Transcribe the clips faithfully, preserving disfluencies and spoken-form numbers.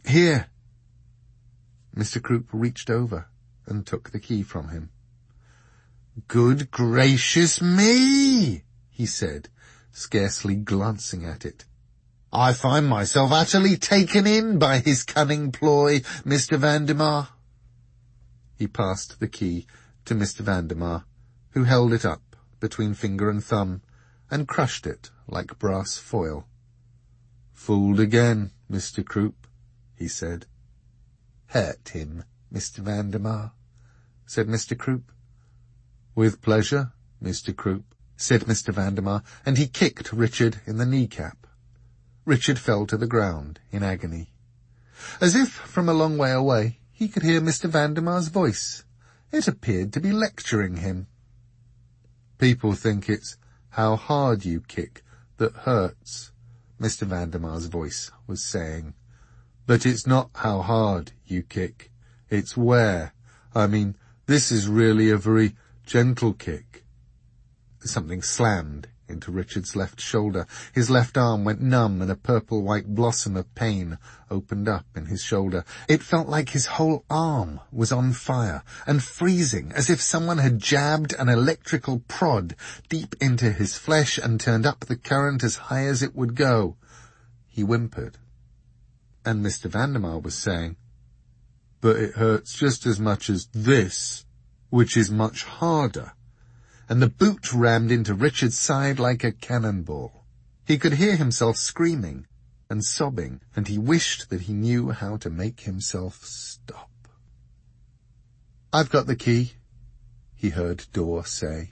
Here. Mister Croup reached over and took the key from him. Good gracious me, he said, scarcely glancing at it. I find myself utterly taken in by his cunning ploy, Mister Vandemar. He passed the key to Mister Vandemar, who held it up between finger and thumb and crushed it like brass foil. Fooled again, Mister Croup, he said. Hurt him, Mister Vandemar, said Mister Croup. With pleasure, Mister Croup, said Mister Vandemar, and he kicked Richard in the kneecap. Richard fell to the ground in agony. As if from a long way away, he could hear Mister Vandemar's voice. It appeared to be lecturing him. People think it's how hard you kick that hurts, Mister Vandemar's voice was saying. But it's not how hard you kick, it's where. I mean, this is really a very gentle kick. Something slammed into Richard's left shoulder. His left arm went numb and a purple-white blossom of pain opened up in his shoulder. It felt like his whole arm was on fire and freezing, as if someone had jabbed an electrical prod deep into his flesh and turned up the current as high as it would go. He whimpered. And Mister Vandemar was saying, but it hurts just as much as this, which is much harder. And the boot rammed into Richard's side like a cannonball. He could hear himself screaming and sobbing, and he wished that he knew how to make himself stop. I've got the key, he heard Dorr say.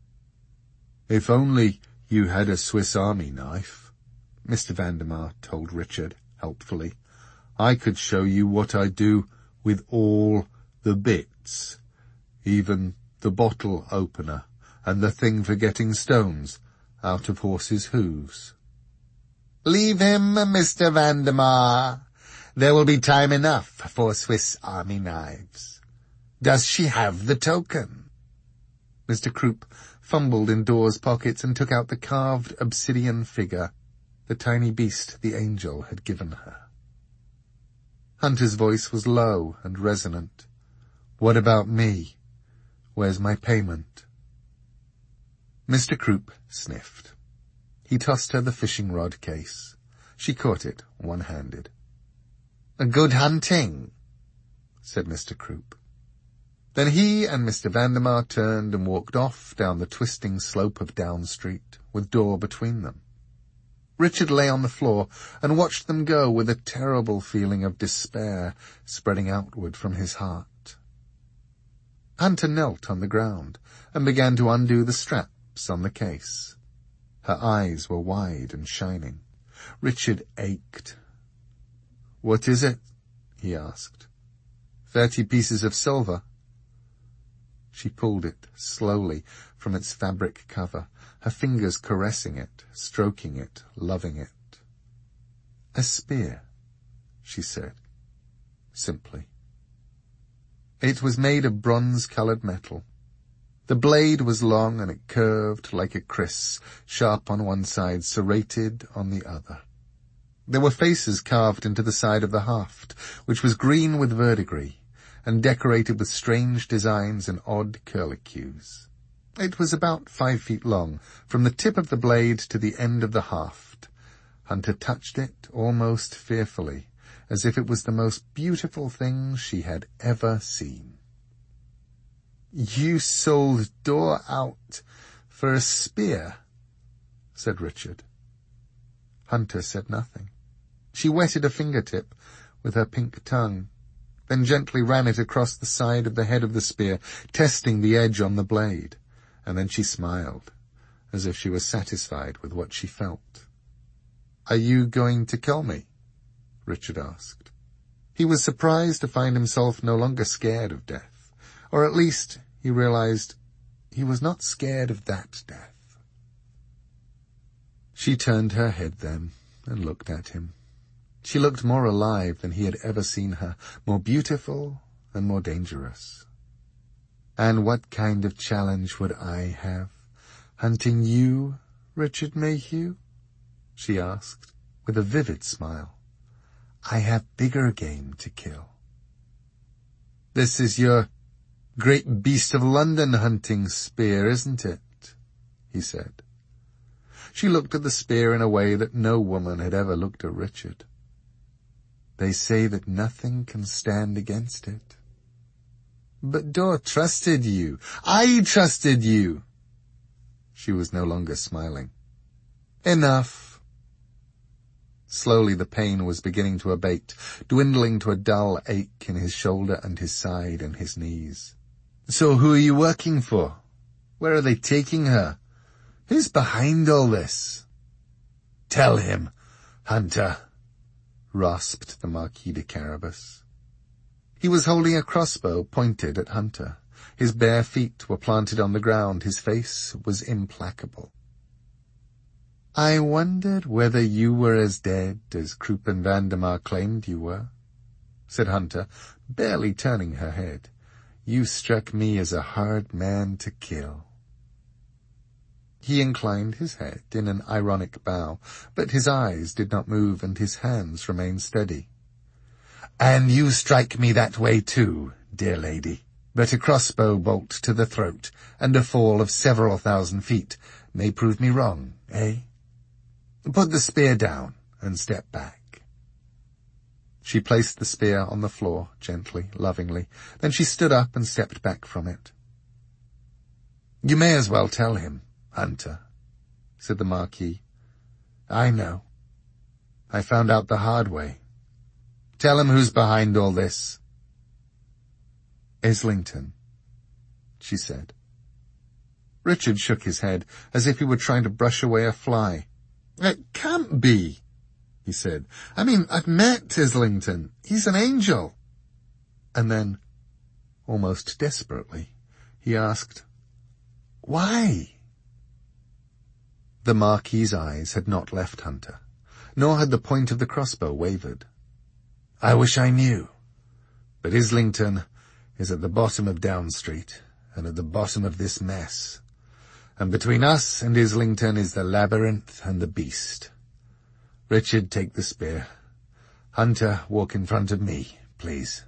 If only you had a Swiss Army knife, Mister Vandemar told Richard helpfully. I could show you what I do with all the bits, even the bottle opener and the thing for getting stones out of horses' hooves. Leave him, Mister Vandemar. There will be time enough for Swiss Army knives. Does she have the token? Mister Croup fumbled in Dorr's pockets and took out the carved obsidian figure, the tiny beast the angel had given her. Hunter's voice was low and resonant. What about me? Where's my payment? Mister Croup sniffed. He tossed her the fishing rod case. She caught it one-handed. Good hunting, said Mister Croup. Then he and Mister Vandemar turned and walked off down the twisting slope of Down Street, with Dorr between them. Richard lay on the floor and watched them go with a terrible feeling of despair spreading outward from his heart. Hunter knelt on the ground and began to undo the straps on the case. Her eyes were wide and shining. Richard ached. What is it? He asked. Thirty pieces of silver. She pulled it slowly from its fabric cover, her fingers caressing it, stroking it, loving it. A spear, she said, simply. It was made of bronze-coloured metal. The blade was long and it curved like a kriss, sharp on one side, serrated on the other. There were faces carved into the side of the haft, which was green with verdigris, and decorated with strange designs and odd curlicues. It was about five feet long, from the tip of the blade to the end of the haft. Hunter touched it almost fearfully, as if it was the most beautiful thing she had ever seen. You sold Dorr out for a spear, said Richard. Hunter said nothing. She wetted a fingertip with her pink tongue, then gently ran it across the side of the head of the spear, testing the edge on the blade, and then she smiled, as if she was satisfied with what she felt. Are you going to kill me? Richard asked. He was surprised to find himself no longer scared of death, or at least he realized he was not scared of that death. She turned her head then and looked at him. She looked more alive than he had ever seen her, more beautiful and more dangerous. And what kind of challenge would I have, hunting you, Richard Mayhew? She asked, with a vivid smile. I have bigger game to kill." "This is your great beast of London hunting spear, isn't it?" he said. She looked at the spear in a way that no woman had ever looked at Richard. "They say that nothing can stand against it." "But Dor trusted you. I trusted you." She was no longer smiling. "Enough." Slowly the pain was beginning to abate, dwindling to a dull ache in his shoulder and his side and his knees. "So who are you working for? Where are they taking her? Who's behind all this?" "Tell him, Hunter," rasped the Marquis de Carabas. He was holding a crossbow pointed at Hunter. His bare feet were planted on the ground. His face was implacable. "I wondered whether you were as dead as Krupp and Vandemar claimed you were," said Hunter, barely turning her head. "You struck me as a hard man to kill." He inclined his head in an ironic bow, but his eyes did not move and his hands remained steady. "And you strike me that way too, dear lady. But a crossbow bolt to the throat and a fall of several thousand feet may prove me wrong, eh? Put the spear down and step back." She placed the spear on the floor, gently, lovingly. Then she stood up and stepped back from it. "You may as well tell him, Hunter," said the Marquis. "I know. I found out the hard way. Tell him who's behind all this." "Islington," she said. Richard shook his head, as if he were trying to brush away a fly. "It can't be," he said. "I mean, I've met Islington. He's an angel." And then, almost desperately, he asked, "Why?" The Marquis's eyes had not left Hunter, nor had the point of the crossbow wavered. "I wish I knew. But Islington is at the bottom of Down Street, and at the bottom of this mess. And between us and Islington is the labyrinth and the beast. Richard, take the spear. Hunter, walk in front of me, please."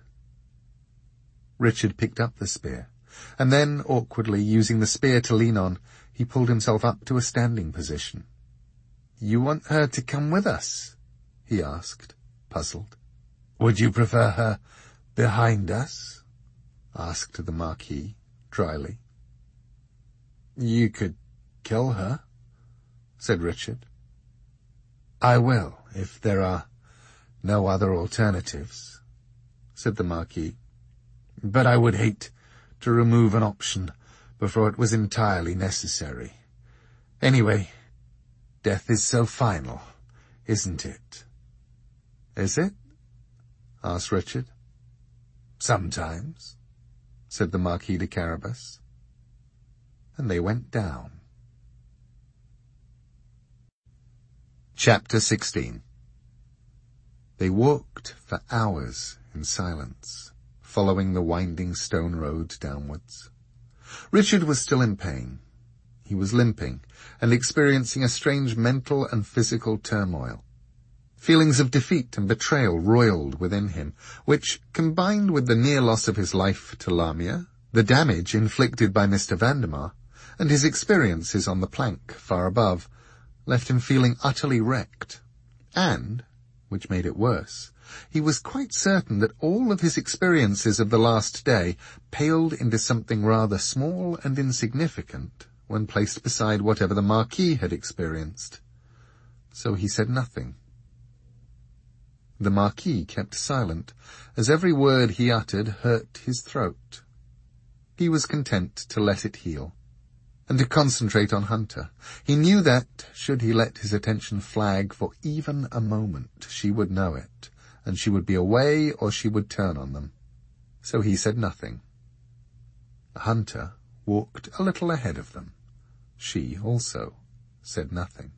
Richard picked up the spear, and then, awkwardly, using the spear to lean on, he pulled himself up to a standing position. "You want her to come with us?" he asked, puzzled. "Would you prefer her behind us?" asked the Marquis, dryly. "You could kill her," said Richard. "I will, if there are no other alternatives," said the Marquis. "But I would hate to remove an option before it was entirely necessary. Anyway, death is so final, isn't it?" "Is it?" asked Richard. "Sometimes," said the Marquis de Carabas. And they went down. Chapter sixteen. They walked for hours in silence, following the winding stone road downwards. Richard was still in pain. He was limping and experiencing a strange mental and physical turmoil. Feelings of defeat and betrayal roiled within him, which, combined with the near loss of his life to Lamia, the damage inflicted by Mister Vandemar, and his experiences on the plank far above, left him feeling utterly wrecked. And, which made it worse, he was quite certain that all of his experiences of the last day paled into something rather small and insignificant when placed beside whatever the Marquis had experienced. So he said nothing. The Marquis kept silent, as every word he uttered hurt his throat. He was content to let it heal, and to concentrate on Hunter. He knew that, should he let his attention flag for even a moment, she would know it, and she would be away or she would turn on them. So he said nothing. Hunter walked a little ahead of them. She also said nothing.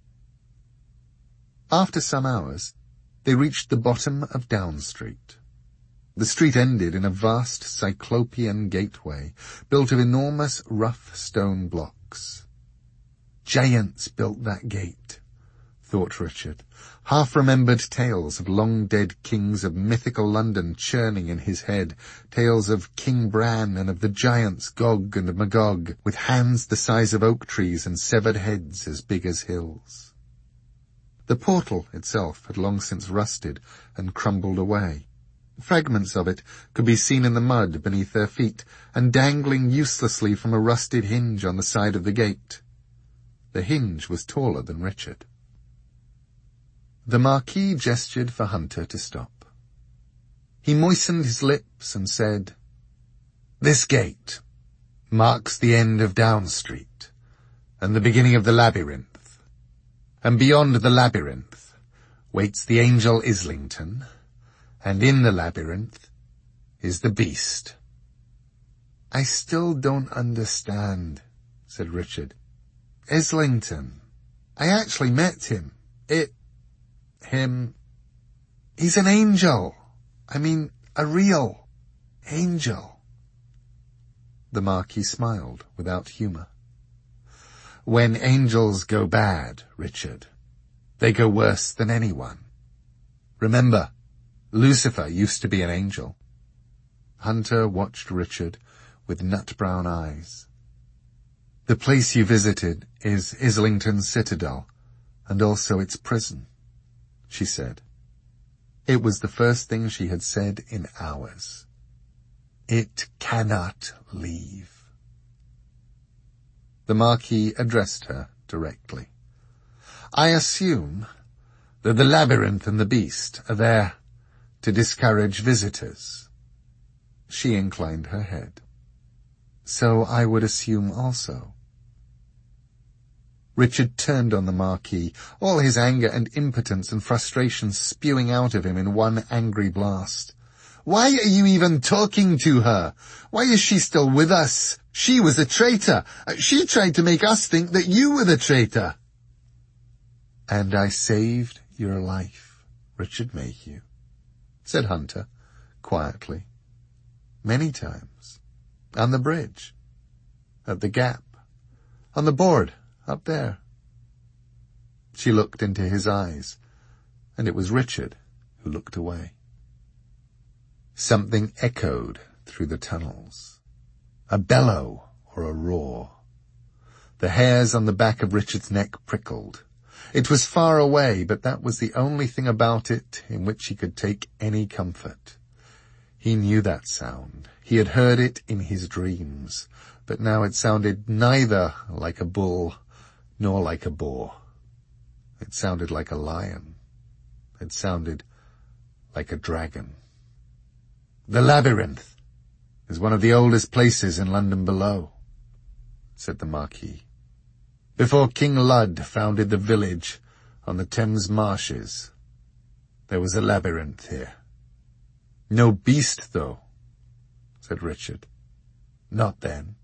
After some hours, they reached the bottom of Down Street. The street ended in a vast cyclopean gateway, built of enormous rough stone blocks. "Giants built that gate," thought Richard. Half-remembered tales of long-dead kings of mythical London churning in his head, tales of King Bran and of the giants Gog and Magog, with hands the size of oak trees and severed heads as big as hills. The portal itself had long since rusted and crumbled away. Fragments of it could be seen in the mud beneath their feet and dangling uselessly from a rusted hinge on the side of the gate. The hinge was taller than Richard. The Marquis gestured for Hunter to stop. He moistened his lips and said, "This gate marks the end of Down Street and the beginning of the labyrinth. And beyond the labyrinth waits the angel Islington, and in the labyrinth is the beast." "I still don't understand," said Richard. "Islington. I actually met him. It... him... He's an angel. I mean, a real angel." The Marquis smiled without humour. "When angels go bad, Richard, they go worse than anyone. Remember, Lucifer used to be an angel." Hunter watched Richard with nut-brown eyes. "The place you visited is Islington Citadel, and also its prison," she said. It was the first thing she had said in hours. "It cannot leave." The Marquis addressed her directly. "I assume that the labyrinth and the beast are there to discourage visitors." She inclined her head. "So I would assume also." Richard turned on the Marquis, all his anger and impotence and frustration spewing out of him in one angry blast. "Why are you even talking to her? Why is she still with us? She was a traitor. She tried to make us think that you were the traitor." "And I saved your life, Richard Mayhew," said Hunter, quietly. "Many times. On the bridge. At the gap. On the board, up there." She looked into his eyes, and it was Richard who looked away. Something echoed through the tunnels. A bellow or a roar. The hairs on the back of Richard's neck prickled. It was far away, but that was the only thing about it in which he could take any comfort. He knew that sound. He had heard it in his dreams, but now it sounded neither like a bull nor like a boar. It sounded like a lion. It sounded like a dragon. "The labyrinth is one of the oldest places in London below," said the Marquis. "Before King Lud founded the village on the Thames marshes, there was a labyrinth here." "No beast, though," said Richard. "Not then."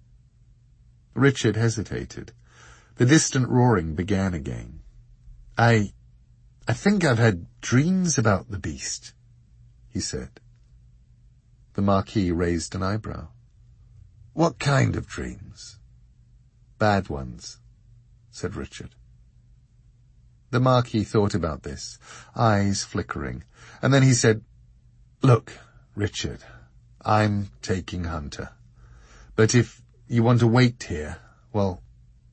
Richard hesitated. The distant roaring began again. I... I think I've had dreams about the beast," he said. The Marquis raised an eyebrow. "What kind of dreams?" "Bad ones," said Richard. The Marquis thought about this, eyes flickering, and then he said, "Look, Richard, I'm taking Hunter. But if you want to wait here, well,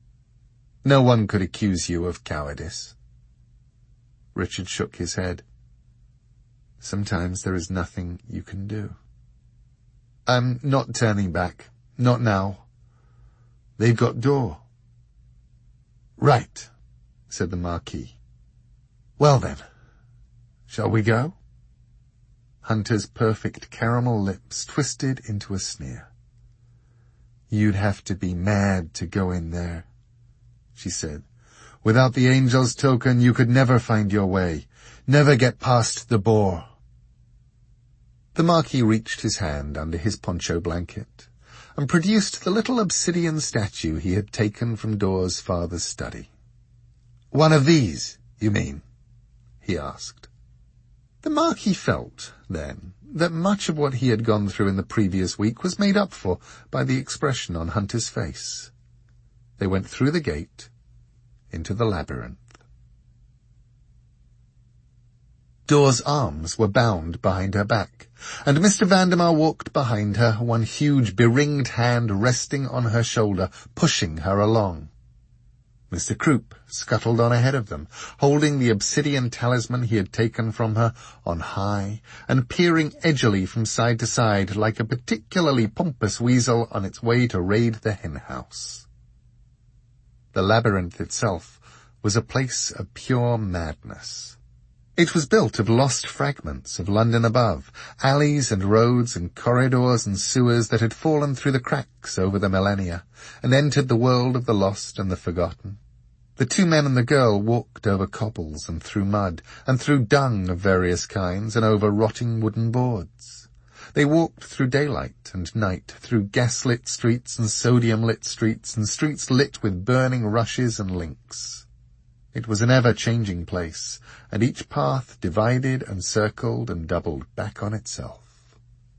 no one could accuse you of cowardice." Richard shook his head. "Sometimes there is nothing you can do." "I'm not turning back. Not now. They've got door." "Right," said the Marquis. "Well then, shall we go?" Hunter's perfect caramel lips twisted into a sneer. "You'd have to be mad to go in there," she said. "Without the angel's token, you could never find your way, never get past the boar." The Marquis reached his hand under his poncho blanket and produced the little obsidian statue he had taken from Dawe's father's study. "One of these, you mean?" he asked. The Marquis felt, then, that much of what he had gone through in the previous week was made up for by the expression on Hunter's face. They went through the gate into the labyrinth. Dor's arms were bound behind her back, and Mister Vandemar walked behind her, one huge beringed hand resting on her shoulder, pushing her along. Mister Croup scuttled on ahead of them, holding the obsidian talisman he had taken from her on high, and peering edgily from side to side like a particularly pompous weasel on its way to raid the hen-house. The labyrinth itself was a place of pure madness. It was built of lost fragments of London above, alleys and roads and corridors and sewers that had fallen through the cracks over the millennia, and entered the world of the lost and the forgotten. The two men and the girl walked over cobbles and through mud, and through dung of various kinds, and over rotting wooden boards. They walked through daylight and night, through gas-lit streets and sodium-lit streets, and streets lit with burning rushes and links. It was an ever-changing place, and each path divided and circled and doubled back on itself.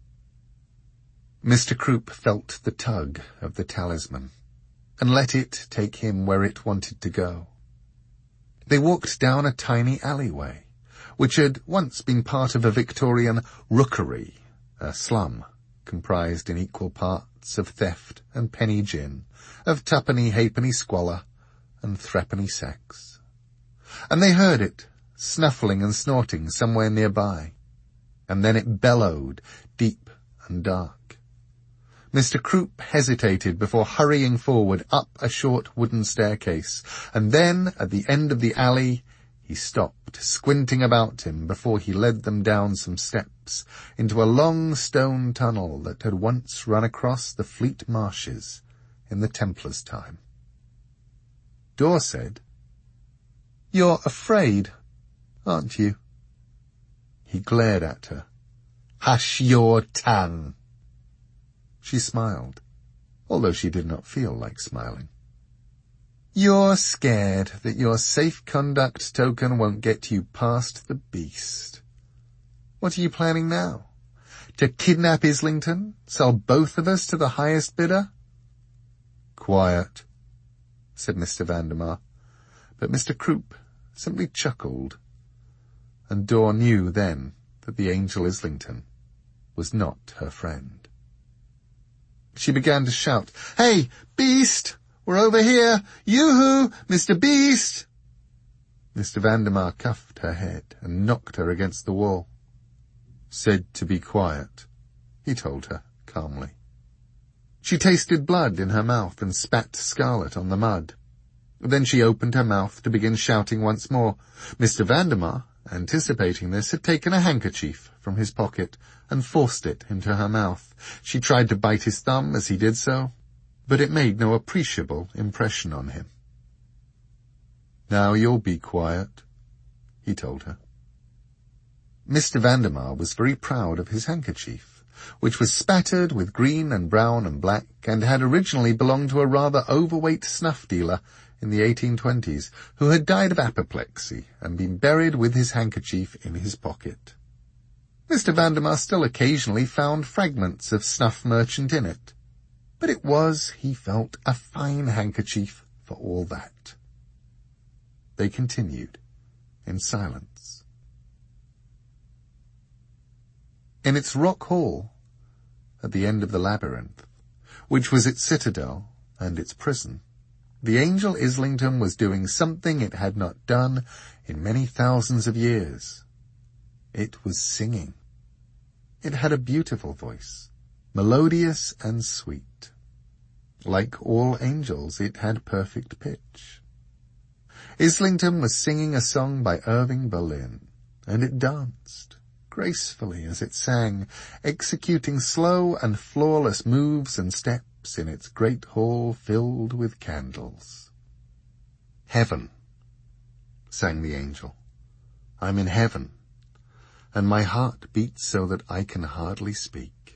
Mister Croup felt the tug of the talisman, and let it take him where it wanted to go. They walked down a tiny alleyway, which had once been part of a Victorian rookery, a slum comprised in equal parts of theft and penny gin, of twopenny halfpenny squalor and threepenny sex. And they heard it, snuffling and snorting somewhere nearby. And then it bellowed, deep and dark. Mister Croup hesitated before hurrying forward up a short wooden staircase, and then, at the end of the alley, he stopped, squinting about him before he led them down some steps into a long stone tunnel that had once run across the Fleet Marshes in the Templars' time. Dor said, "You're afraid, aren't you?" He glared at her. "Hush your tongue." She smiled, although she did not feel like smiling. "You're scared that your safe conduct token won't get you past the beast. What are you planning now? To kidnap Islington? Sell both of us to the highest bidder?" "Quiet," said Mister Vandemar, but Mister Croup simply chuckled, and Dor knew then that the Angel Islington was not her friend. She began to shout, "Hey, Beast! We're over here! Yoo-hoo! Mister Beast!" Mister Vandemar cuffed her head and knocked her against the wall. "Said to be quiet," he told her calmly. She tasted blood in her mouth and spat scarlet on the mud. Then she opened her mouth to begin shouting once more. Mister Vandemar, anticipating this, had taken a handkerchief from his pocket and forced it into her mouth. She tried to bite his thumb as he did so, but it made no appreciable impression on him. "Now you'll be quiet," he told her. Mister Vandemar was very proud of his handkerchief, which was spattered with green and brown and black, and had originally belonged to a rather overweight snuff dealer in the eighteen twenties, who had died of apoplexy and been buried with his handkerchief in his pocket. Mister Vandemar still occasionally found fragments of snuff merchant in it, but it was, he felt, a fine handkerchief for all that. They continued in silence. In its rock hall, at the end of the labyrinth, which was its citadel and its prison, the Angel Islington was doing something it had not done in many thousands of years. It was singing. It had a beautiful voice, melodious and sweet. Like all angels, it had perfect pitch. Islington was singing a song by Irving Berlin, and it danced gracefully as it sang, executing slow and flawless moves and steps in its great hall filled with candles. "Heaven," sang the angel. "I'm in heaven, and my heart beats so that I can hardly speak."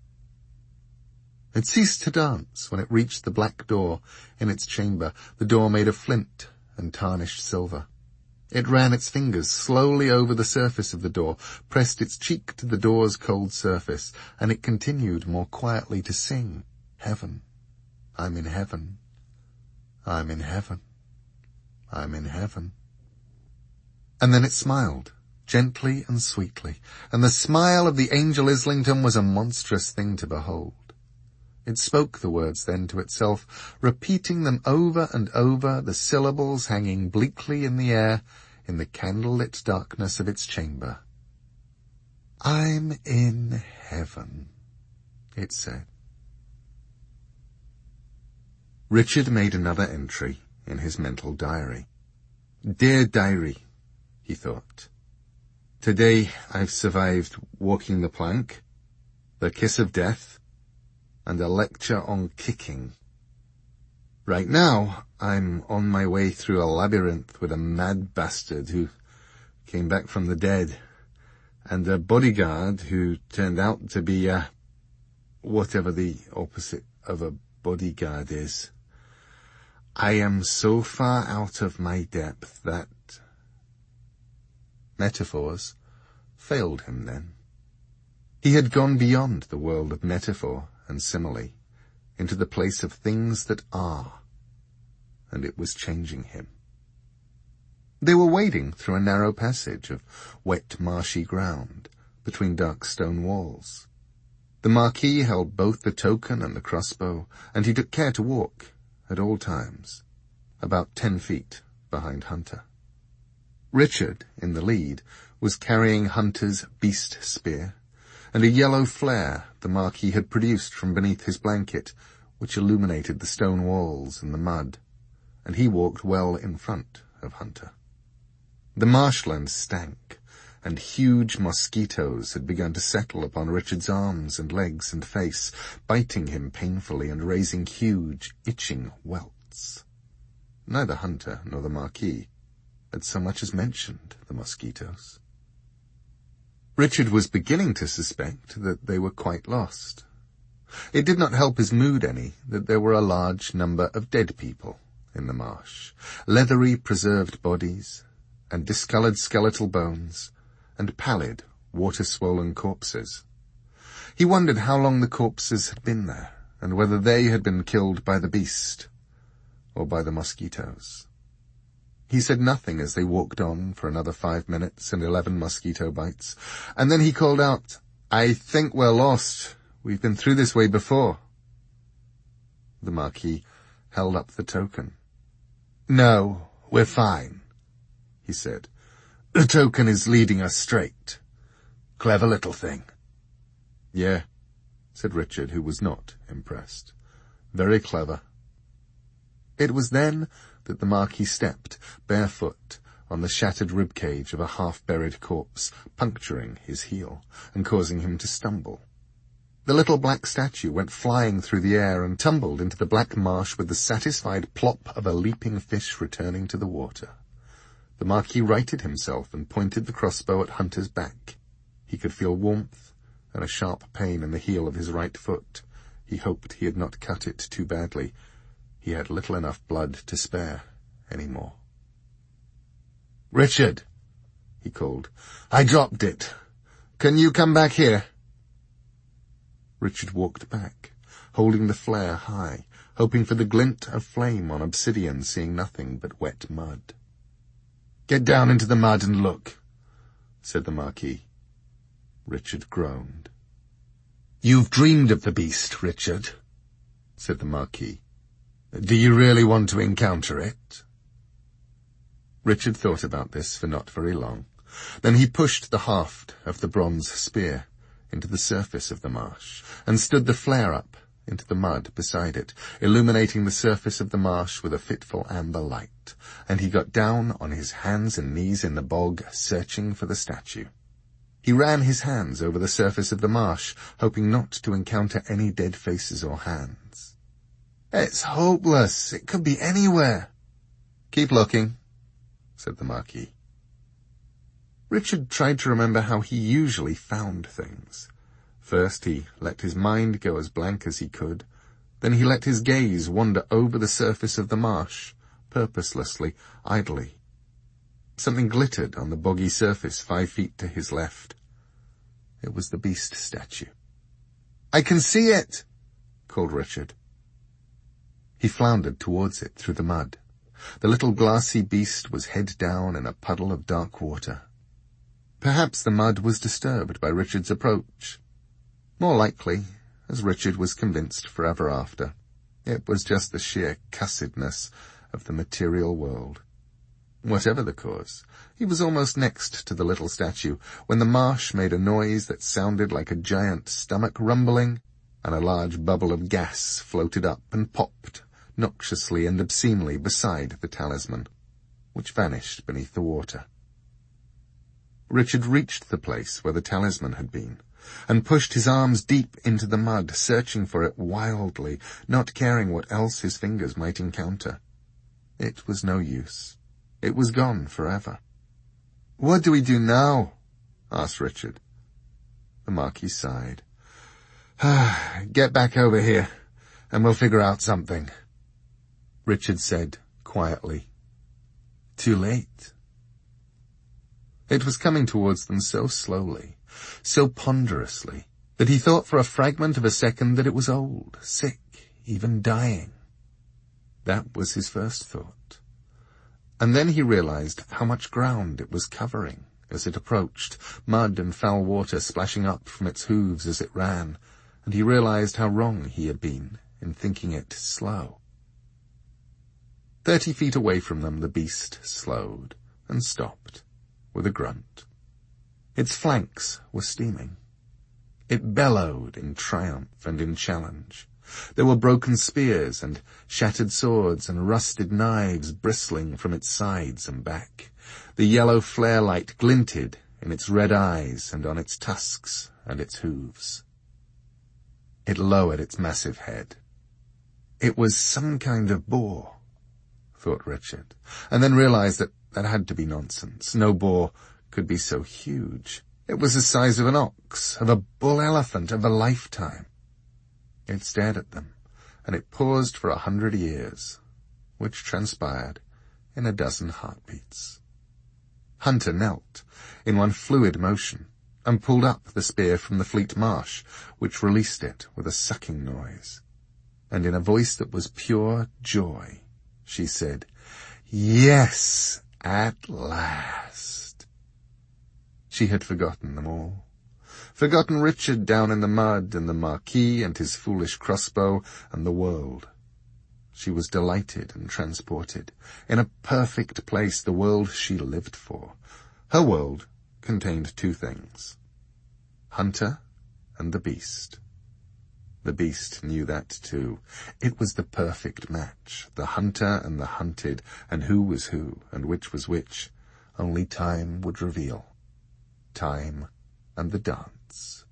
It ceased to dance when it reached the black door in its chamber, the door made of flint and tarnished silver. It ran its fingers slowly over the surface of the door, pressed its cheek to the door's cold surface, and it continued more quietly to sing, "Heaven, I'm in heaven, I'm in heaven, I'm in heaven." And then it smiled gently and sweetly, and the smile of the angel Islington was a monstrous thing to behold. It spoke the words then to itself, repeating them over and over, the syllables hanging bleakly in the air in the candle-lit darkness of its chamber. "I'm in heaven," it said. Richard made another entry in his mental diary. "Dear Diary," he thought. "Today I've survived walking the plank, the kiss of death, and a lecture on kicking. Right now, I'm on my way through a labyrinth with a mad bastard who came back from the dead, and a bodyguard who turned out to be a... whatever the opposite of a bodyguard is. I am so far out of my depth that..." Metaphors failed him then. He had gone beyond the world of metaphor and simile into the place of things that are, and it was changing him. They were wading through a narrow passage of wet, marshy ground between dark stone walls. The Marquis held both the token and the crossbow, and he took care to walk, at all times, about ten feet behind Hunter. Richard, in the lead, was carrying Hunter's beast spear, and a yellow flare the Marquis had produced from beneath his blanket, which illuminated the stone walls and the mud, and he walked well in front of Hunter. The marshland stank, and huge mosquitoes had begun to settle upon Richard's arms and legs and face, biting him painfully and raising huge, itching welts. Neither Hunter nor the Marquis had so much as mentioned the mosquitoes. Richard was beginning to suspect that they were quite lost. It did not help his mood any that there were a large number of dead people in the marsh, leathery preserved bodies, and discoloured skeletal bones, and pallid, water-swollen corpses. He wondered how long the corpses had been there, and whether they had been killed by the beast, or by the mosquitoes. He said nothing as they walked on for another five minutes and eleven mosquito bites, and then he called out, "I think we're lost. We've been through this way before." The Marquis held up the token. "No, we're fine," he said. "The token is leading us straight. Clever little thing." "Yeah," said Richard, who was not impressed. "Very clever." It was then that the Marquis stepped, barefoot, on the shattered ribcage of a half-buried corpse, puncturing his heel, and causing him to stumble. The little black statue went flying through the air and tumbled into the black marsh with the satisfied plop of a leaping fish returning to the water. The Marquis righted himself and pointed the crossbow at Hunter's back. He could feel warmth and a sharp pain in the heel of his right foot. He hoped he had not cut it too badly. He had little enough blood to spare any more. "Richard," he called, "I dropped it. Can you come back here?" Richard walked back, holding the flare high, hoping for the glint of flame on obsidian, seeing nothing but wet mud. "Get down into the mud and look," said the Marquis. Richard groaned. "You've dreamed of the beast, Richard," said the Marquis. "Do you really want to encounter it?" Richard thought about this for not very long. Then he pushed the haft of the bronze spear into the surface of the marsh, and stood the flare up into the mud beside it, illuminating the surface of the marsh with a fitful amber light, and he got down on his hands and knees in the bog, searching for the statue. He ran his hands over the surface of the marsh, hoping not to encounter any dead faces or hands. "It's hopeless. It could be anywhere." "Keep looking," said the Marquis. Richard tried to remember how he usually found things. First he let his mind go as blank as he could. Then he let his gaze wander over the surface of the marsh, purposelessly, idly. Something glittered on the boggy surface five feet to his left. It was the beast statue. "I can see it!" called Richard. He floundered towards it through the mud. The little glassy beast was head down in a puddle of dark water. Perhaps the mud was disturbed by Richard's approach. More likely, as Richard was convinced forever after, it was just the sheer cussedness of the material world. Whatever the cause, he was almost next to the little statue when the marsh made a noise that sounded like a giant stomach rumbling, and a large bubble of gas floated up and popped noxiously and obscenely beside the talisman, which vanished beneath the water. Richard reached the place where the talisman had been, and pushed his arms deep into the mud, searching for it wildly, not caring what else his fingers might encounter. It was no use. It was gone forever. "What do we do now?" asked Richard. The Marquis sighed. "Get back over here, and we'll figure out something," Richard said quietly. "Too late." It was coming towards them so slowly, so ponderously, that he thought for a fragment of a second that it was old, sick, even dying. That was his first thought. And then he realized how much ground it was covering as it approached, mud and foul water splashing up from its hooves as it ran, and he realized how wrong he had been in thinking it slow. Thirty feet away from them the beast slowed and stopped with a grunt. Its flanks were steaming. It bellowed in triumph and in challenge. There were broken spears and shattered swords and rusted knives bristling from its sides and back. The yellow flare light glinted in its red eyes and on its tusks and its hooves. It lowered its massive head. It was some kind of boar, thought Richard, and then realized that that had to be nonsense. No boar could be so huge. It was the size of an ox, of a bull elephant, of a lifetime. It stared at them, and it paused for a hundred years, which transpired in a dozen heartbeats. Hunter knelt, in one fluid motion, and pulled up the spear from the fleet marsh, which released it with a sucking noise. And in a voice that was pure joy, she said, "Yes, at last." She had forgotten them all. Forgotten Richard down in the mud, and the Marquis and his foolish crossbow, and the world. She was delighted and transported, in a perfect place, the world she lived for. Her world contained two things: Hunter and the beast. The beast knew that too. It was the perfect match, the hunter and the hunted, and who was who, and which was which. Only time would reveal. Time and the dance.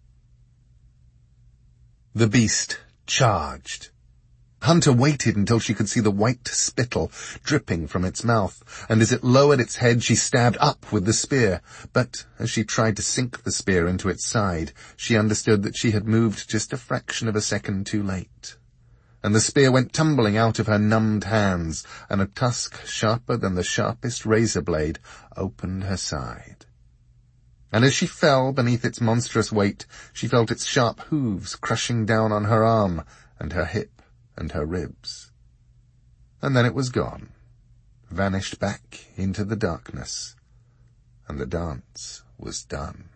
The beast charged. Hunter waited until she could see the white spittle dripping from its mouth, and as it lowered its head she stabbed up with the spear. But as she tried to sink the spear into its side, she understood that she had moved just a fraction of a second too late. And the spear went tumbling out of her numbed hands, and a tusk sharper than the sharpest razor blade opened her side. And as she fell beneath its monstrous weight, she felt its sharp hooves crushing down on her arm and her hip and her ribs. And then it was gone, vanished back into the darkness, and the dance was done.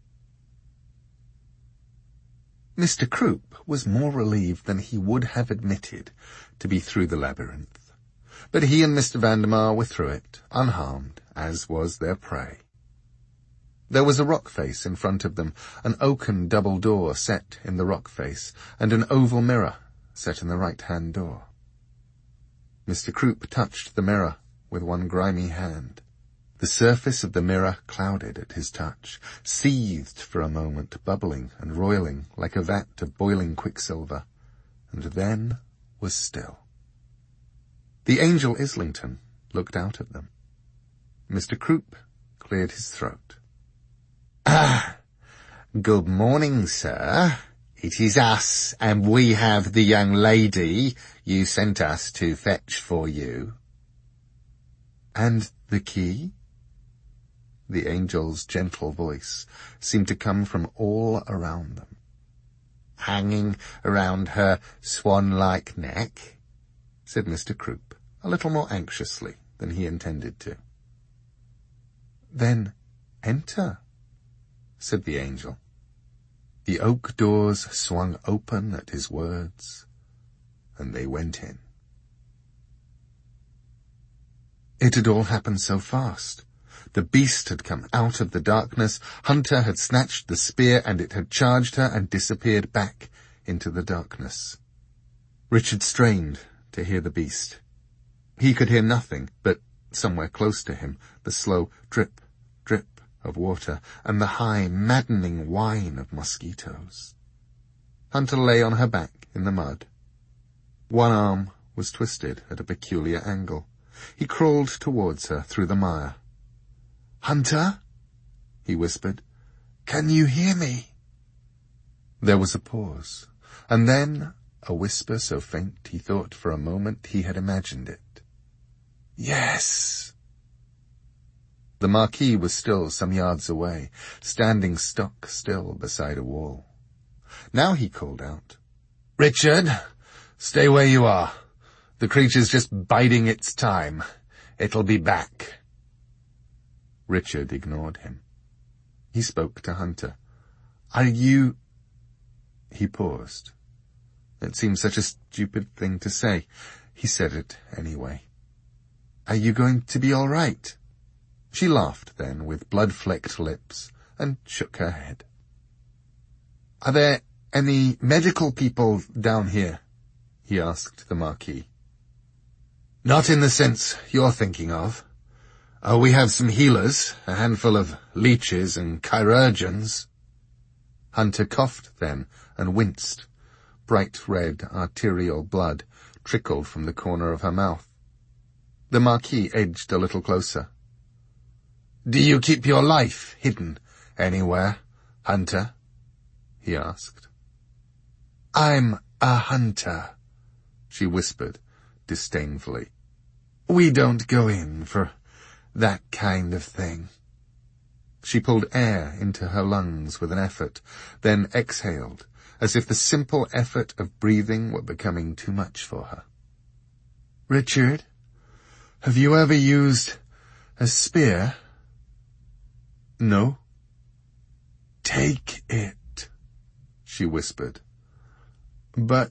Mister Croup was more relieved than he would have admitted to be through the labyrinth. But he and Mister Vandemar were through it, unharmed, as was their prey. There was a rock face in front of them, an oaken double door set in the rock face, and an oval mirror set in the right-hand door. Mister Croup touched the mirror with one grimy hand. The surface of the mirror clouded at his touch, seethed for a moment, bubbling and roiling like a vat of boiling quicksilver, and then was still. The angel Islington looked out at them. Mister Croup cleared his throat. "Ah, good morning, sir. It is us, and we have the young lady you sent us to fetch for you." "And the key?" The angel's gentle voice seemed to come from all around them. "Hanging around her swan-like neck," said Mister Croup, a little more anxiously than he intended to. "Then enter," said the angel. The oak doors swung open at his words, and they went in. It had all happened so fast. The beast had come out of the darkness, Hunter had snatched the spear, and it had charged her and disappeared back into the darkness. Richard strained to hear the beast. He could hear nothing, but somewhere close to him, the slow drip, drip of water, and the high, maddening whine of mosquitoes. Hunter lay on her back in the mud. One arm was twisted at a peculiar angle. He crawled towards her through the mire. "Hunter?" he whispered. "Can you hear me?" There was a pause, and then a whisper so faint he thought for a moment he had imagined it. "Yes." The Marquis was still some yards away, standing stock still beside a wall. Now he called out, "Richard, stay where you are. The creature's just biding its time. It'll be back." Richard ignored him. He spoke to Hunter. "Are you—" He paused. It seemed such a stupid thing to say. He said it anyway. "Are you going to be all right?" She laughed then, with blood-flecked lips, and shook her head. "Are there any medical people down here?" he asked the Marquis. "Not in the sense you're thinking of. Oh, we have some healers, a handful of leeches and chirurgeons." Hunter coughed then and winced. Bright red arterial blood trickled from the corner of her mouth. The Marquis edged a little closer. "Do you keep your life hidden anywhere, Hunter?" he asked. "I'm a hunter," she whispered disdainfully. "We don't go in for that kind of thing." She pulled air into her lungs with an effort, then exhaled, as if the simple effort of breathing were becoming too much for her. "Richard, have you ever used a spear?" "No." "Take it," she whispered. "But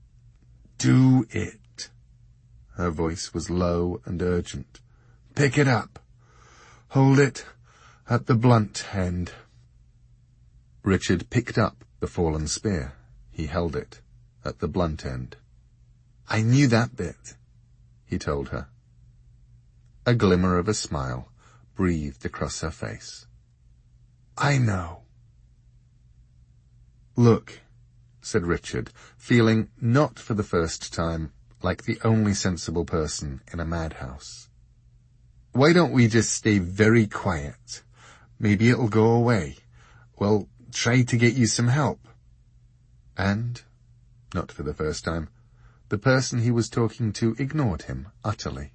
do it." Her voice was low and urgent. "Pick it up. Hold it at the blunt end." Richard picked up the fallen spear. He held it at the blunt end. "I knew that bit," he told her. A glimmer of a smile breathed across her face. "I know." "Look," said Richard, feeling, not for the first time, like the only sensible person in a madhouse. "Why don't we just stay very quiet? Maybe it'll go away. We'll try to get you some help." And, not for the first time, the person he was talking to ignored him utterly.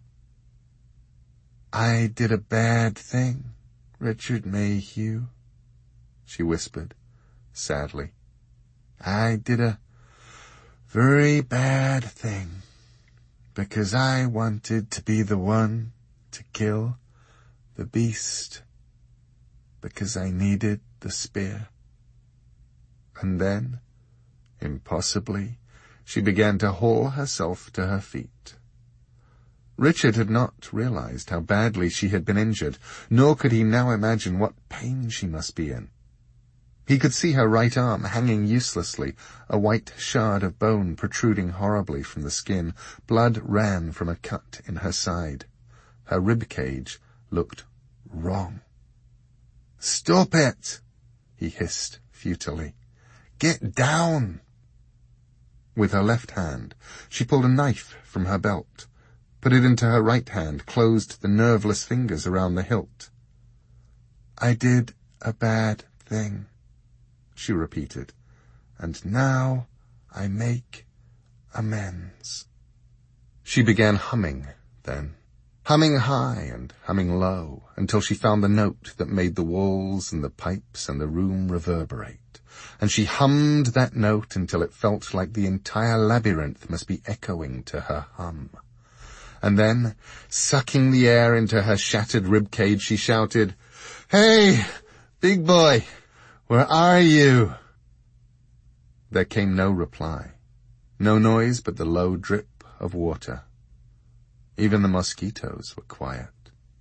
"I did a bad thing, Richard Mayhew," she whispered, sadly. "I did a very bad thing, because I wanted to be the one to kill the beast, because I needed the spear." And then, impossibly, she began to haul herself to her feet. Richard had not realized how badly she had been injured, nor could he now imagine what pain she must be in. He could see her right arm hanging uselessly, a white shard of bone protruding horribly from the skin. Blood ran from a cut in her side. Her rib cage looked wrong. "Stop it!" he hissed futilely. "Get down!" With her left hand, she pulled a knife from her belt, put it into her right hand, closed the nerveless fingers around the hilt. "I did a bad thing," she repeated, "and now I make amends." She began humming, then, humming high and humming low, until she found the note that made the walls and the pipes and the room reverberate, and she hummed that note until it felt like the entire labyrinth must be echoing to her hum. And then, sucking the air into her shattered rib cage, she shouted, "Hey, big boy, Where are you?" There came no reply. No noise but the low drip of water. Even the mosquitoes were quiet.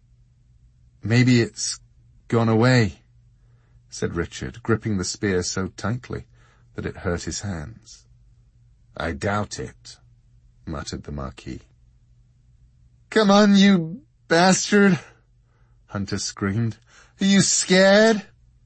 "Maybe it's gone away," said Richard, gripping the spear so tightly that it hurt his hands. "I doubt it," muttered the Marquis. "Come on, you bastard!" Hunter screamed. "Are you scared?"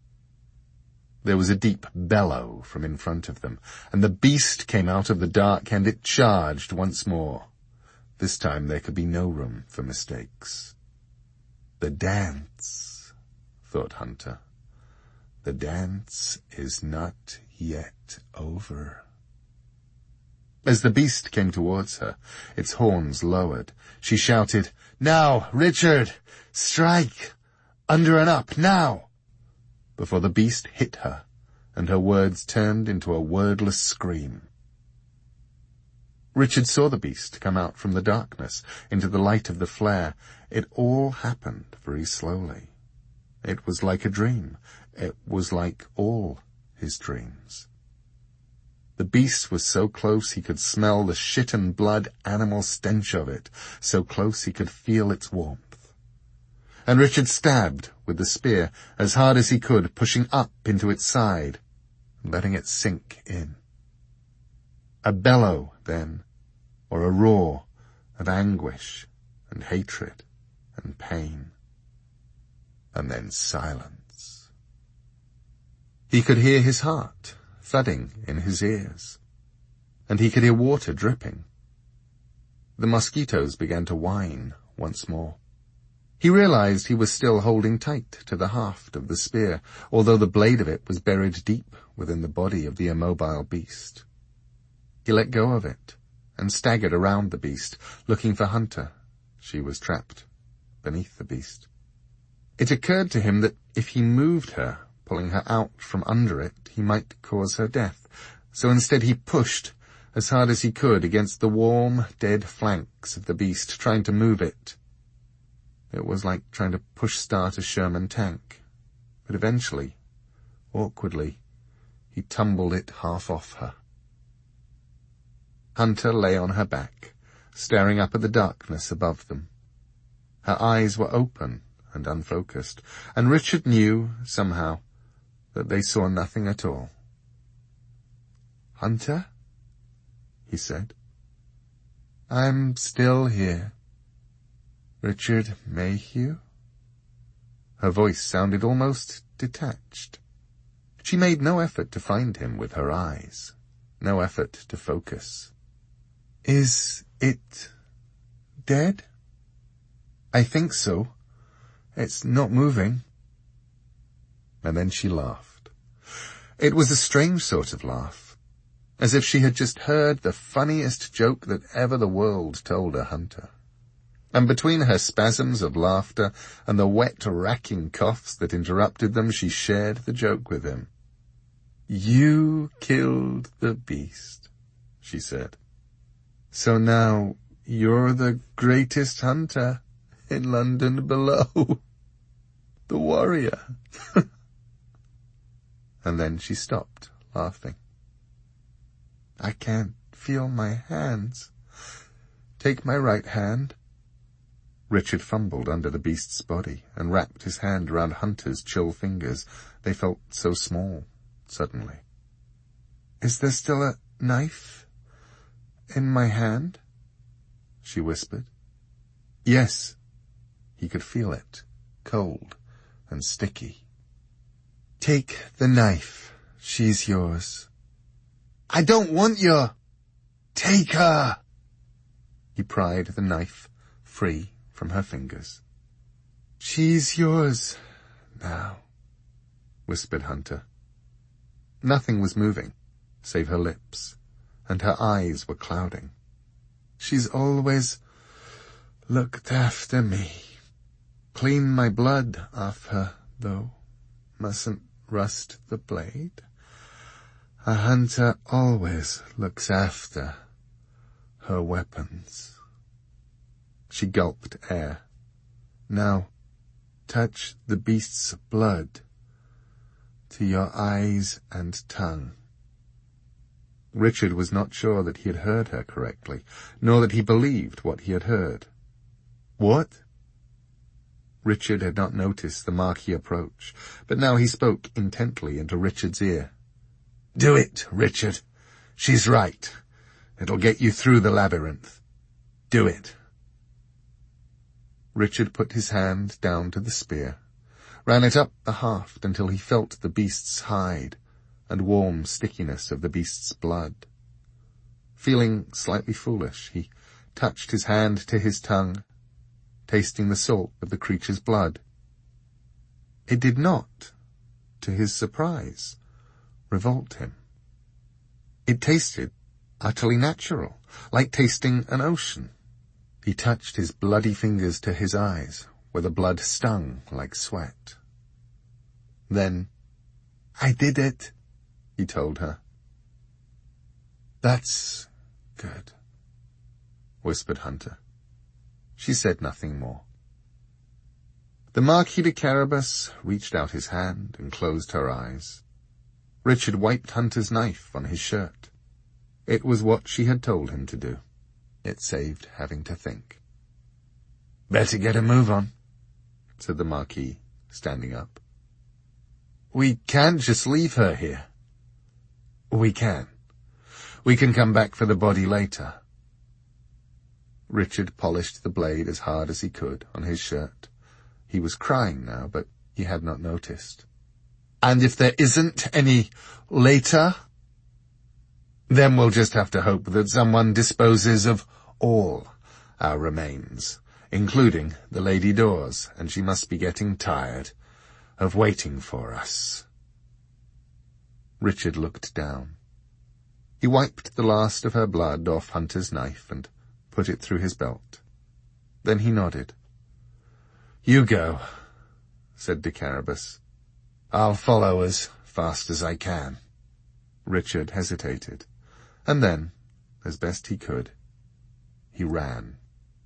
There was a deep bellow from in front of them, and the beast came out of the dark, and it charged once more. This time there could be no room for mistakes. "The dance," thought Hunter. "The dance is not yet over." As the beast came towards her, its horns lowered, she shouted, "Now, Richard! Strike! Under and up, now!" before the beast hit her, and her words turned into a wordless scream. Richard saw the beast come out from the darkness into the light of the flare. It all happened very slowly. It was like a dream. It was like all his dreams. The beast was so close he could smell the shit and blood animal stench of it, so close he could feel its warmth. And Richard stabbed with the spear as hard as he could, pushing up into its side and letting it sink in. A bellow, then, or a roar of anguish and hatred and pain. And then silence. He could hear his heart thudding in his ears, and he could hear water dripping. The mosquitoes began to whine once more. He realized he was still holding tight to the haft of the spear, although the blade of it was buried deep within the body of the immobile beast. He let go of it and staggered around the beast, looking for Hunter. She was trapped beneath the beast. It occurred to him that if he moved her, pulling her out from under it, he might cause her death. So instead he pushed as hard as he could against the warm, dead flanks of the beast, trying to move it. It was like trying to push-start a Sherman tank. But eventually, awkwardly, he tumbled it half off her. Hunter lay on her back, staring up at the darkness above them. Her eyes were open and unfocused, and Richard knew, somehow, that they saw nothing at all. "Hunter?" he said. "I'm still here. Richard Mayhew?" Her voice sounded almost detached. She made no effort to find him with her eyes, no effort to focus. "Is it dead?" "I think so. It's not moving." And then she laughed. It was a strange sort of laugh, as if she had just heard the funniest joke that ever the world told a Hunter. And between her spasms of laughter and the wet, racking coughs that interrupted them, she shared the joke with him. "You killed the beast," she said. "So now you're the greatest hunter in London below. The warrior." And then she stopped laughing. "I can't feel my hands. Take my right hand." Richard fumbled under the beast's body and wrapped his hand around Hunter's chill fingers. They felt so small, suddenly. "Is there still a knife in my hand?" she whispered. Yes. He could feel it, cold and sticky. "Take the knife. She's yours." "I don't want your—" "Take her!" He pried the knife free from her fingers. "She's yours now," whispered Hunter. Nothing was moving, save her lips, and her eyes were clouding. "She's always looked after me. Clean my blood off her, though. Mustn't rust the blade. A hunter always looks after her weapons." She gulped air. "Now, touch the beast's blood. to your eyes and tongue." Richard was not sure that he had heard her correctly, nor that he believed what he had heard. "What?" Richard had not noticed the Marquis approach, but now he spoke intently into Richard's ear. "Do it, Richard. She's right. It'll get you through the labyrinth. Do it." Richard put his hand down to the spear, ran it up the haft until he felt the beast's hide and warm stickiness of the beast's blood. Feeling slightly foolish, he touched his hand to his tongue, tasting the salt of the creature's blood. It did not, to his surprise, revolt him. It tasted utterly natural, like tasting an ocean. He touched his bloody fingers to his eyes, where the blood stung like sweat. Then, "I did it," he told her. "That's good," whispered Hunter. She said nothing more. The Marquis de Carabas reached out his hand and closed her eyes. Richard wiped Hunter's knife on his shirt. It was what she had told him to do. It saved having to think. "Better get a move on," said the Marquis, standing up. "We can't just leave her here." "We can. We can come back for the body later." Richard polished the blade as hard as he could on his shirt. He was crying now, but he had not noticed. "And if there isn't any later, then we'll just have to hope that someone disposes of all our remains, including the Lady Dawes, and she must be getting tired of waiting for us." Richard looked down. He wiped the last of her blood off Hunter's knife and put it through his belt. Then he nodded. "You go," said de Carabas. "I'll follow as fast as I can." Richard hesitated, and then, as best he could, he ran.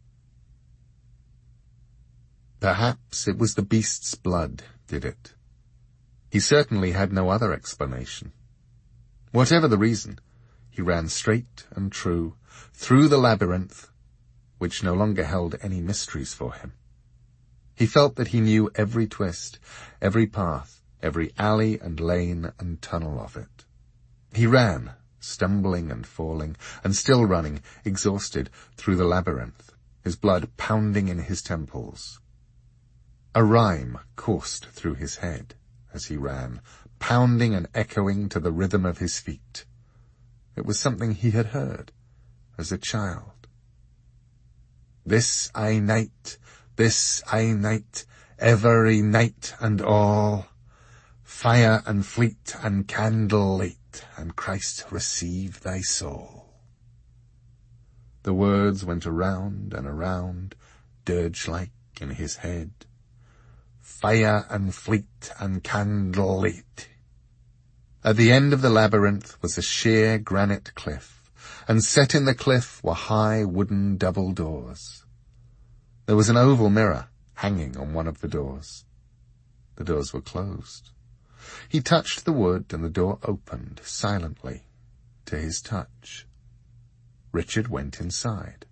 Perhaps it was the beast's blood did it. He certainly had no other explanation. Whatever the reason, he ran straight and true through the labyrinth, which no longer held any mysteries for him. He felt that he knew every twist, every path, every alley and lane and tunnel of it. He ran, stumbling and falling, and still running, exhausted, through the labyrinth, his blood pounding in his temples. A rhyme coursed through his head as he ran, pounding and echoing to the rhythm of his feet. It was something he had heard as a child. "This ae night, this ae night, every night and all, fire and fleet and candle light, and Christ receive thy soul." The words went around and around, dirge-like in his head. Fire and fleet and candle light. At the end of the labyrinth was a sheer granite cliff, and set in the cliff were high wooden double doors. There was an oval mirror hanging on one of the doors. The doors were closed. He touched the wood, and the door opened silently to his touch. Richard went inside.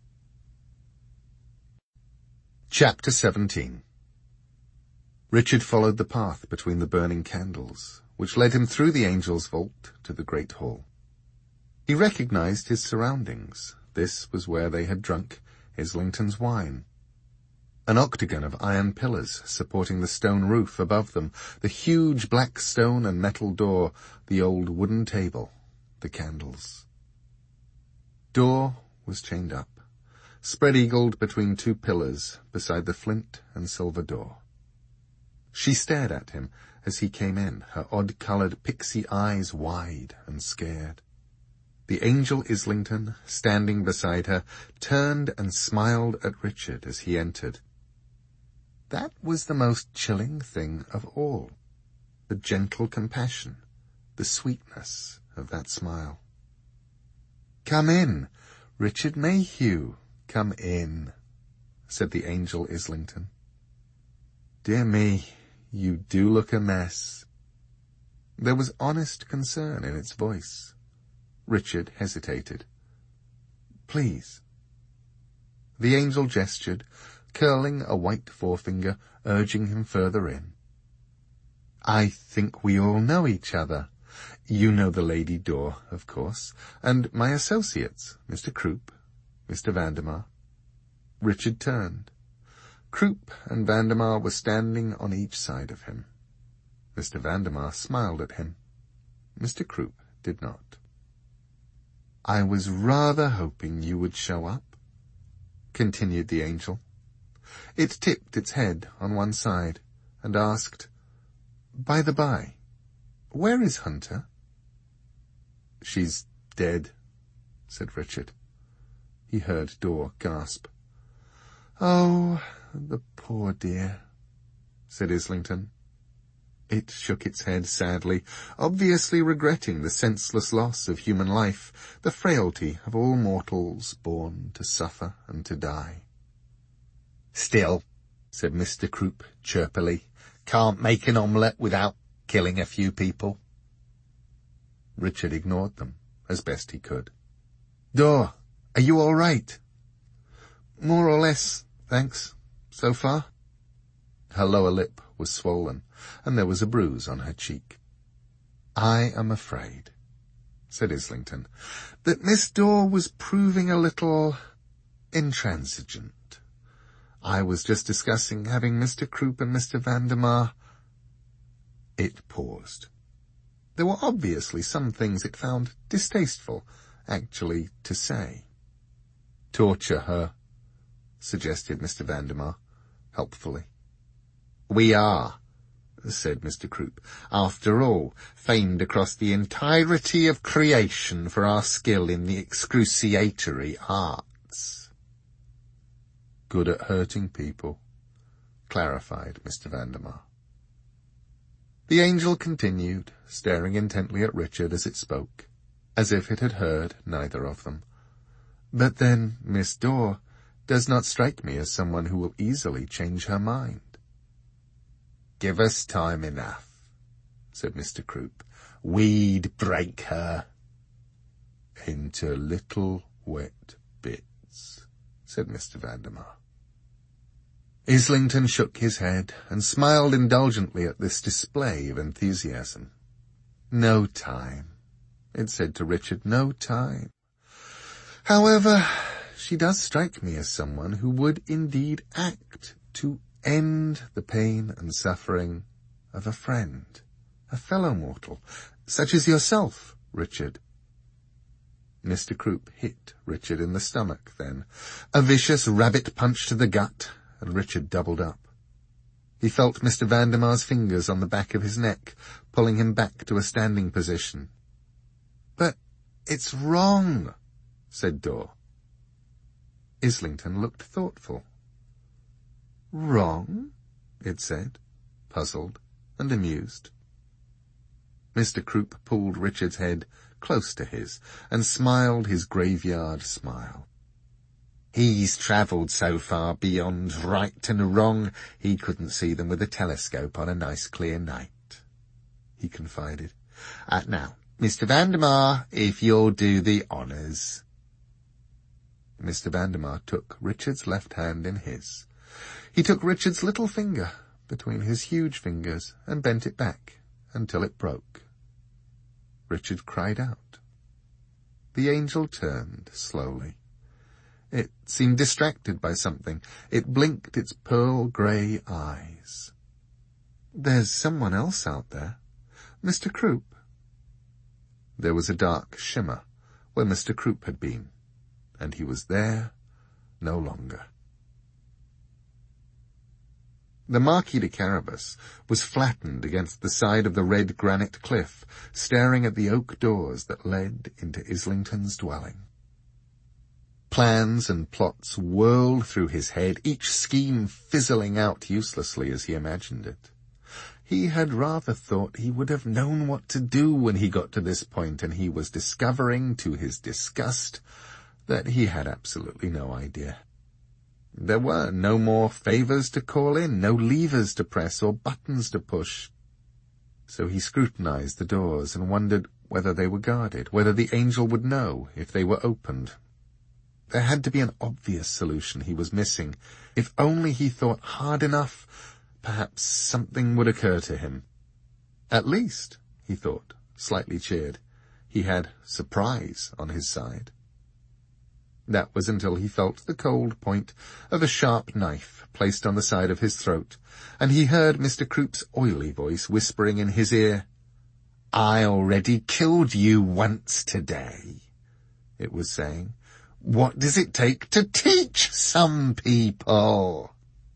Chapter seventeen. Richard followed the path between the burning candles, which led him through the angel's vault to the great hall. He recognized his surroundings. This was where they had drunk Islington's wine. An octagon of iron pillars supporting the stone roof above them, the huge black stone and metal door, the old wooden table, the candles. Door was chained up, spread-eagled between two pillars beside the flint and silver door. She stared at him as he came in, her odd-coloured pixie eyes wide and scared. The angel Islington, standing beside her, turned and smiled at Richard as he entered. That was the most chilling thing of all, the gentle compassion, the sweetness of that smile. "Come in, Richard Mayhew, come in," said the angel Islington. "Dear me, you do look a mess." There was honest concern in its voice. Richard hesitated. "Please." The angel gestured, curling a white forefinger, urging him further in. "I think we all know each other. You know the Lady Dor, of course, and my associates, Mister Croup, Mister Vandemar." Richard turned. Croup and Vandemar were standing on each side of him. Mister Vandemar smiled at him. Mister Croup did not. "I was rather hoping you would show up," continued the angel. It tipped its head on one side and asked, "By the by, where is Hunter?" "She's dead," said Richard. He heard Dor gasp. "Oh, the poor dear," said Islington. It shook its head sadly, obviously regretting the senseless loss of human life, the frailty of all mortals born to suffer and to die. "Still," said Mister Croup chirpily, "can't make an omelette without killing a few people." Richard ignored them as best he could. "Dor, are you all right?" "More or less, thanks, so far." Her lower lip was swollen, and there was a bruise on her cheek. "I am afraid," said Islington, "that Miss Dor was proving a little intransigent. I was just discussing having Mister Croup and Mister Vandemar—" It paused. There were obviously some things it found distasteful, actually, to say. "Torture her," suggested Mister Vandemar, helpfully. "We are," said Mister Croup, "after all, famed across the entirety of creation for our skill in the excruciatory arts." "Good at hurting people," clarified Mister Vandemar. The angel continued, staring intently at Richard as it spoke, as if it had heard neither of them. "But then Miss Dor does not strike me as someone who will easily change her mind." "Give us time enough," said Mister Croup. "We'd break her." "Into little wet bits," said Mister Vandemar. Islington shook his head and smiled indulgently at this display of enthusiasm. "No time," it said to Richard, "no time. However, she does strike me as someone who would indeed act to end the pain and suffering of a friend, a fellow mortal, such as yourself, Richard." Mister Croup hit Richard in the stomach then, a vicious rabbit punch to the gut, and Richard doubled up. He felt Mister Vandemar's fingers on the back of his neck, pulling him back to a standing position. "But it's wrong," said Dor. Islington looked thoughtful. "Wrong?" it said, puzzled and amused. Mister Croup pulled Richard's head close to his and smiled his graveyard smile. "He's travelled so far beyond right and wrong, he couldn't see them with a telescope on a nice clear night," he confided. Uh, now, Mister Vandemar, if you'll do the honours." Mister Vandemar took Richard's left hand in his. He took Richard's little finger between his huge fingers and bent it back until it broke. Richard cried out. The angel turned slowly. It seemed distracted by something. It blinked its pearl-grey eyes. "There's someone else out there. Mister Croup." There was a dark shimmer where Mister Croup had been, and he was there no longer. The Marquis de Carabas was flattened against the side of the red granite cliff, staring at the oak doors that led into Islington's dwelling. Plans and plots whirled through his head, each scheme fizzling out uselessly as he imagined it. He had rather thought he would have known what to do when he got to this point, and he was discovering, to his disgust, that he had absolutely no idea. There were no more favours to call in, no levers to press or buttons to push. So he scrutinized the doors and wondered whether they were guarded, whether the angel would know if they were opened. There had to be an obvious solution he was missing. If only he thought hard enough, perhaps something would occur to him. At least, he thought, slightly cheered, he had surprise on his side. That was until he felt the cold point of a sharp knife placed on the side of his throat, and he heard Mister Croop's oily voice whispering in his ear, "I already killed you once today," it was saying. "What does it take to teach some people?"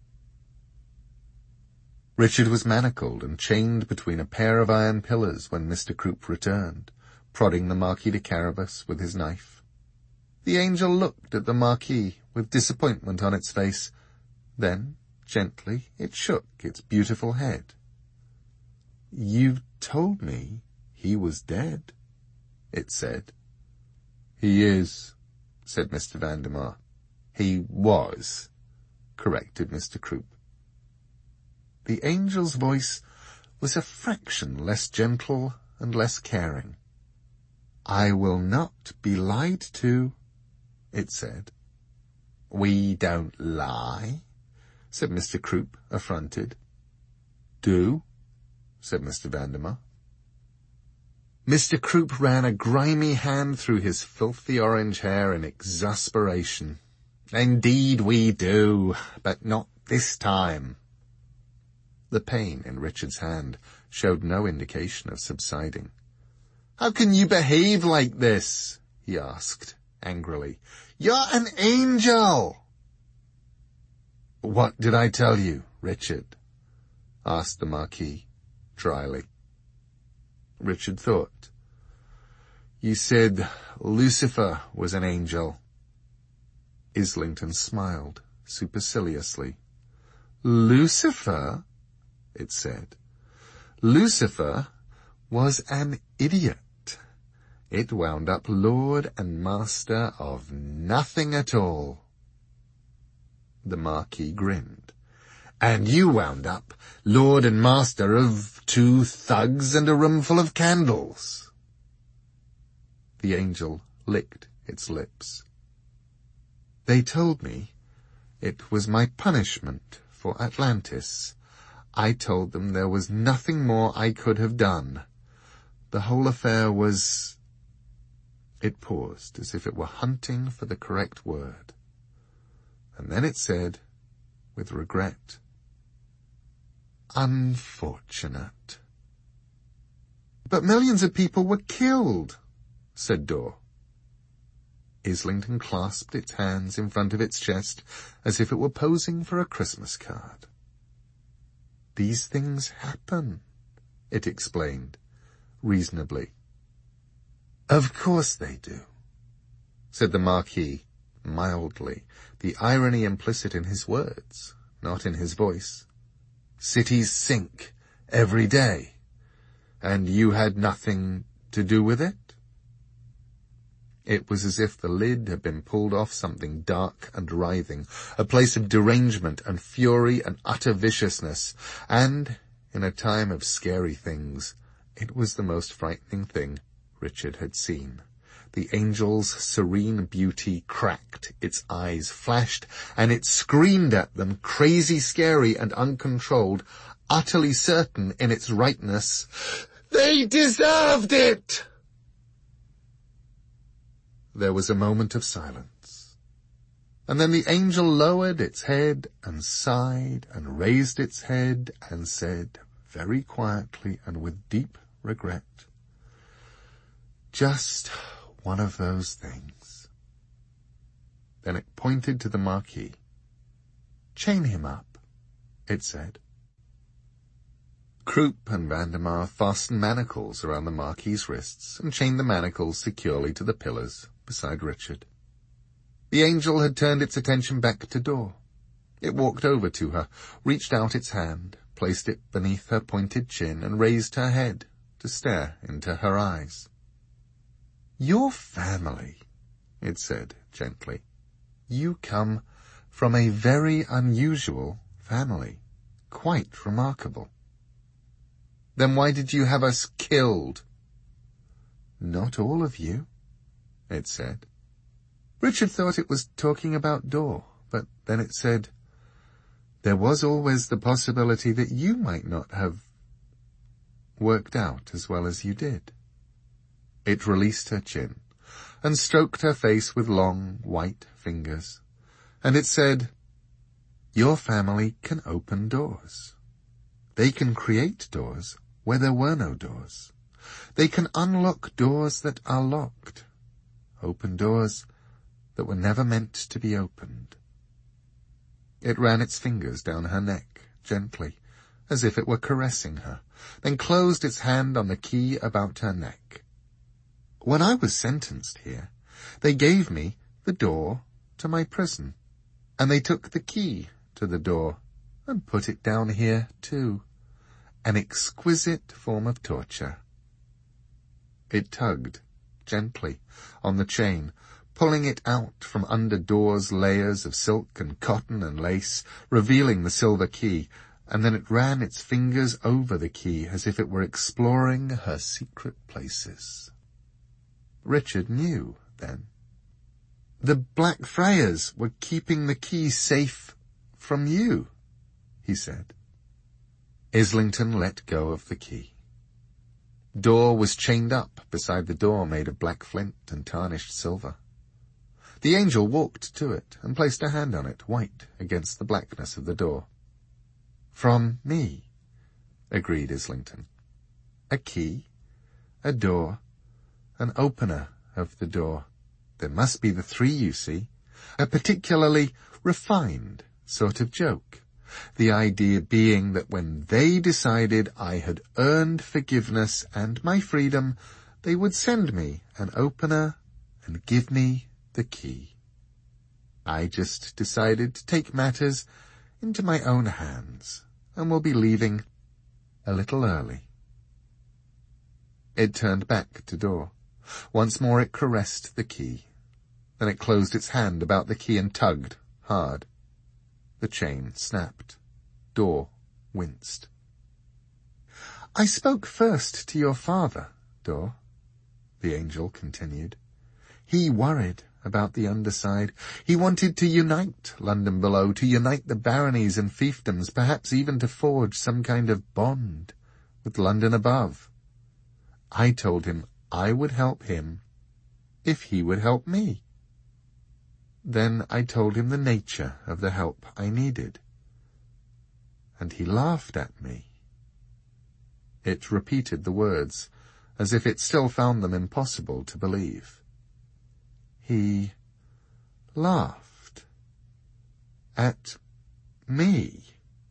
Richard was manacled and chained between a pair of iron pillars when Mister Croop returned, prodding the Marquis de Carabas with his knife. The angel looked at the Marquis with disappointment on its face. Then, gently, it shook its beautiful head. "You told me he was dead," it said. "He is," said Mister Vandemar. "He was," corrected Mister Croop. The angel's voice was a fraction less gentle and less caring. "I will not be lied to," it said. "We don't lie," said Mister Croop, affronted. "Do?" said Mister Vandemar. Mister Croop ran a grimy hand through his filthy orange hair in exasperation. "Indeed we do, but not this time." The pain in Richard's hand showed no indication of subsiding. "How can you behave like this?" he asked, angrily. "You're an angel!" "What did I tell you, Richard?" asked the Marquis, dryly. Richard thought. "You said Lucifer was an angel." Islington smiled superciliously. "Lucifer?" it said. "Lucifer was an idiot. It wound up lord and master of nothing at all." The Marquis grinned. "And you wound up lord and master of two thugs and a roomful of candles." The angel licked its lips. "They told me it was my punishment for Atlantis. I told them there was nothing more I could have done. The whole affair was—" It paused as if it were hunting for the correct word. And then it said, with regret, "Unfortunate." "But millions of people were killed," said Dor. Islington clasped its hands in front of its chest as if it were posing for a Christmas card. "These things happen," it explained, reasonably. "Of course they do," said the Marquis, mildly, the irony implicit in his words, not in his voice. "Cities sink every day, and you had nothing to do with it?" It was as if the lid had been pulled off something dark and writhing, a place of derangement and fury and utter viciousness, and, in a time of scary things, it was the most frightening thing Richard had seen. The angel's serene beauty cracked, its eyes flashed, and it screamed at them, crazy, scary, and uncontrolled, utterly certain in its rightness. "They deserved it!" There was a moment of silence, and then the angel lowered its head and sighed and raised its head and said, very quietly and with deep regret, "Just one of those things." Then it pointed to the Marquis. "Chain him up," it said. Croop and Vandemar fastened manacles around the Marquis's wrists and chained the manacles securely to the pillars beside Richard. The angel had turned its attention back to Dor. It walked over to her, reached out its hand, placed it beneath her pointed chin, and raised her head to stare into her eyes. "Your family," it said gently. "You come from a very unusual family, quite remarkable." Then why did you have us killed?" "Not all of you," it said. Richard thought it was talking about Dor, but then it said, "There was always the possibility that you might not have worked out as well as you did." It released her chin and stroked her face with long, white fingers, and it said, "Your family can open doors. They can create doors where there were no doors. They can unlock doors that are locked, open doors that were never meant to be opened." It ran its fingers down her neck, gently, as if it were caressing her, then closed its hand on the key about her neck. "When I was sentenced here, they gave me the door to my prison, and they took the key to the door and put it down here too. An exquisite form of torture." It tugged, gently, on the chain, pulling it out from under Dor's layers of silk and cotton and lace, revealing the silver key, and then it ran its fingers over the key as if it were exploring her secret places. Richard knew, then. "The Black Friars were keeping the key safe from you," he said. Islington let go of the key. Dor was chained up beside the door made of black flint and tarnished silver. The angel walked to it and placed a hand on it, white against the blackness of the door. "From me," agreed Islington. "A key, a door, an opener of the door. There must be the three, you see. A particularly refined sort of joke. The idea being that when they decided I had earned forgiveness and my freedom, they would send me an opener and give me the key. I just decided to take matters into my own hands and will be leaving a little early." It turned back to Dor. Once more it caressed the key. Then it closed its hand about the key and tugged hard. The chain snapped. Dor winced. "I spoke first to your father, Dor," the angel continued. "He worried about the underside. He wanted to unite London below, to unite the baronies and fiefdoms, perhaps even to forge some kind of bond with London above. I told him I would help him if he would help me. Then I told him the nature of the help I needed. And he laughed at me." It repeated the words, as if it still found them impossible to believe. "He laughed at me."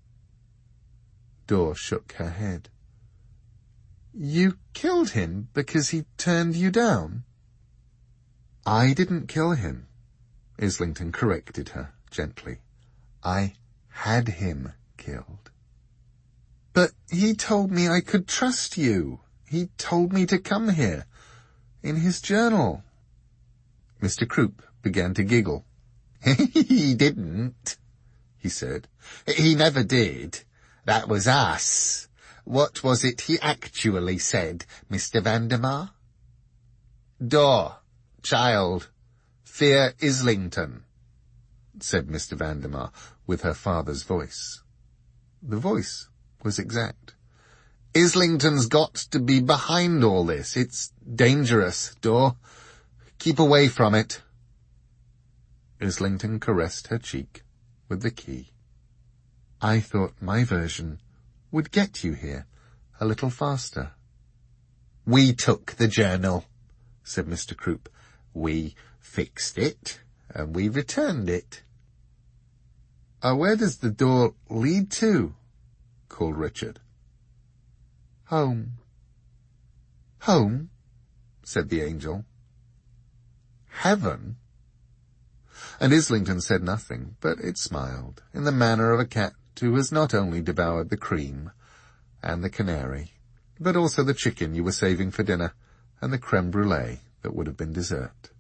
Dor shook her head. "You killed him because he turned you down?" "I didn't kill him," Islington corrected her gently. "I had him killed." "But he told me I could trust you. He told me to come here. In his journal." Mister Croup began to giggle. "He didn't," he said. "He never did. That was us. What was it he actually said, Mister Vandemar?" "Dor, child, fear Islington," said Mister Vandemar with her father's voice. The voice was exact. "Islington's got to be behind all this. It's dangerous, Dor. Keep away from it." Islington caressed her cheek with the key. "I thought my version would get you here a little faster." "We took the journal," said Mister Croup. "We fixed it, and we returned it." Uh, where does the door lead to?" called Richard. "Home." "Home?" said the angel. "Heaven?" And Islington said nothing, but it smiled, in the manner of a cat who has not only devoured the cream and the canary, but also the chicken you were saving for dinner and the creme brulee that would have been dessert.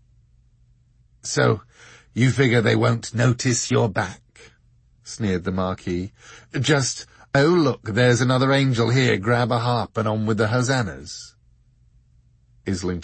"So you figure they won't notice you're back?" sneered the Marquis. "Just Oh look, there's another angel here, grab a harp and on with the hosannas. Islington